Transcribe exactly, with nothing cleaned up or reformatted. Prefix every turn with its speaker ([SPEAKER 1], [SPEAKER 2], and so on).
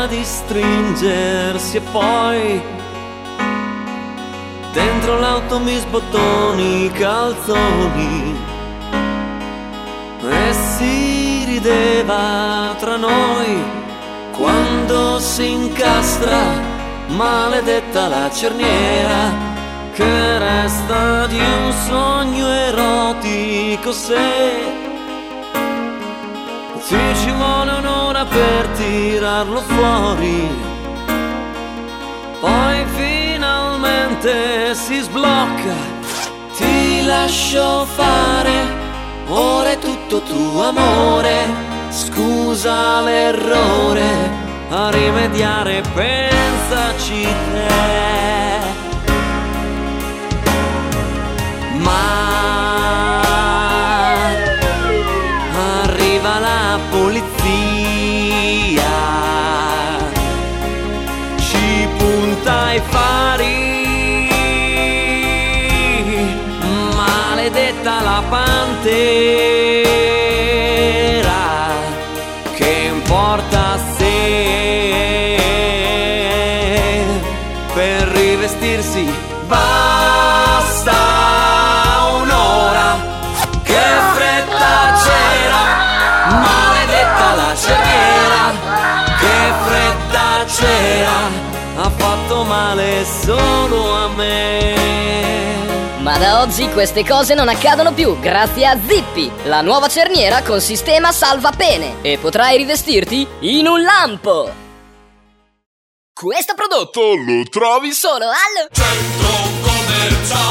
[SPEAKER 1] voglia di stringersi e poi dentro l'auto mi sbottoni i calzoni e si rideva tra noi quando si incastra maledetta la cerniera che resta di un sogno erotico. Se ti ci vuole un'ora per tirarlo fuori, poi finalmente si sblocca. Ti lascio fare, ora è tutto tuo amore. Scusa l'errore, a rimediare pensaci te. Ma arriva la polizia, ci punta ai fari, maledetta la pantera, che importa se per rivestirsi basta. Ha fatto male solo a me.
[SPEAKER 2] Ma da oggi queste cose non accadono più grazie a Zippy, la nuova cerniera con sistema salvapene, e potrai rivestirti in un lampo. Questo prodotto lo trovi solo al
[SPEAKER 3] Centro Commerciale